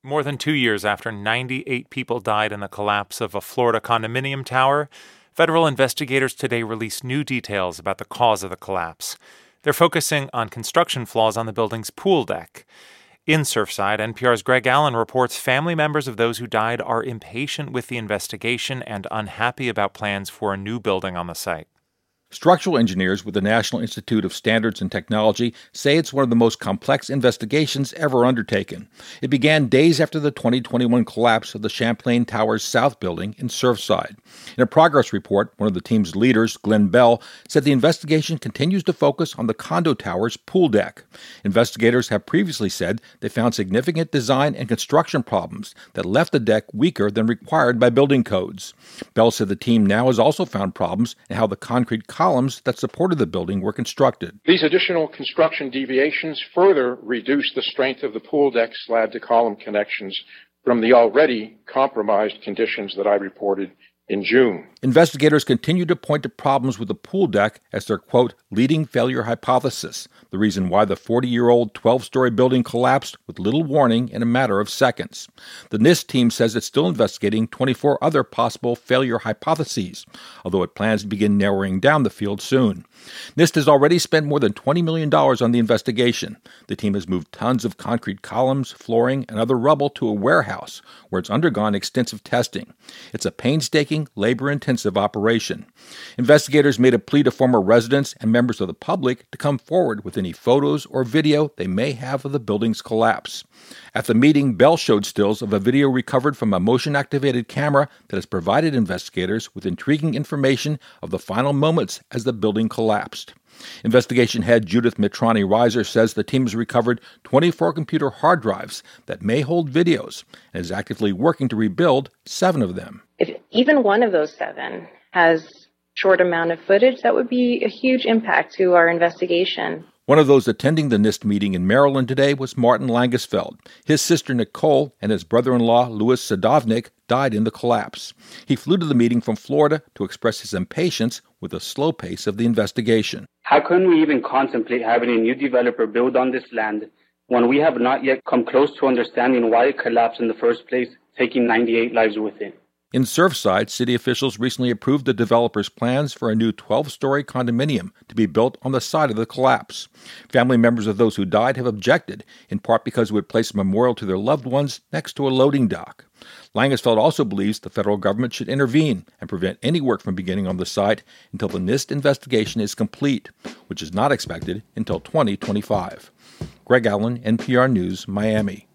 More than 2 years after 98 people died in the collapse of a Florida condominium tower, federal investigators today released new details about the cause of the collapse. They're focusing on construction flaws on the building's pool deck. In Surfside, NPR's Greg Allen reports family members of those who died are impatient with the investigation and unhappy about plans for a new building on the site. Structural engineers with the National Institute of Standards and Technology say it's one of the most complex investigations ever undertaken. It began days after the 2021 collapse of the Champlain Towers South building in Surfside. In a progress report, one of the team's leaders, Glenn Bell, said the investigation continues to focus on the condo tower's pool deck. Investigators have previously said they found significant design and construction problems that left the deck weaker than required by building codes. Bell said the team now has also found problems in how the concrete columns that supported the building were constructed. These additional construction deviations further reduce the strength of the pool deck slab-to-column connections from the already compromised conditions that I reported in June. Investigators continue to point to problems with the pool deck as their, quote, leading failure hypothesis, the reason why the 40-year-old 12-story building collapsed with little warning in a matter of seconds. The NIST team says it's still investigating 24 other possible failure hypotheses, although it plans to begin narrowing down the field soon. NIST has already spent more than $20 million on the investigation. The team has moved tons of concrete columns, flooring, and other rubble to a warehouse where it's undergone extensive testing. It's a painstaking, labor-intensive operation. Investigators made a plea to former residents and members of the public to come forward with any photos or video they may have of the building's collapse. At the meeting, Bell showed stills of a video recovered from a motion-activated camera that has provided investigators with intriguing information of the final moments as the building collapsed. Investigation head Judith Mitrani-Reiser says the team has recovered 24 computer hard drives that may hold videos and is actively working to rebuild 7 of them. If even one of those 7 has short amount of footage, that would be a huge impact to our investigation. One of those attending the NIST meeting in Maryland today was Martin Langesfeld. His sister Nicole and his brother-in-law Louis Sadovnik died in the collapse. He flew to the meeting from Florida to express his impatience with the slow pace of the investigation. How can we even contemplate having a new developer build on this land when we have not yet come close to understanding why it collapsed in the first place, taking 98 lives with it? In Surfside, city officials recently approved the developer's plans for a new 12-story condominium to be built on the site of the collapse. Family members of those who died have objected, in part because it would place a memorial to their loved ones next to a loading dock. Langesfeld also believes the federal government should intervene and prevent any work from beginning on the site until the NIST investigation is complete, which is not expected until 2025. Greg Allen, NPR News, Miami.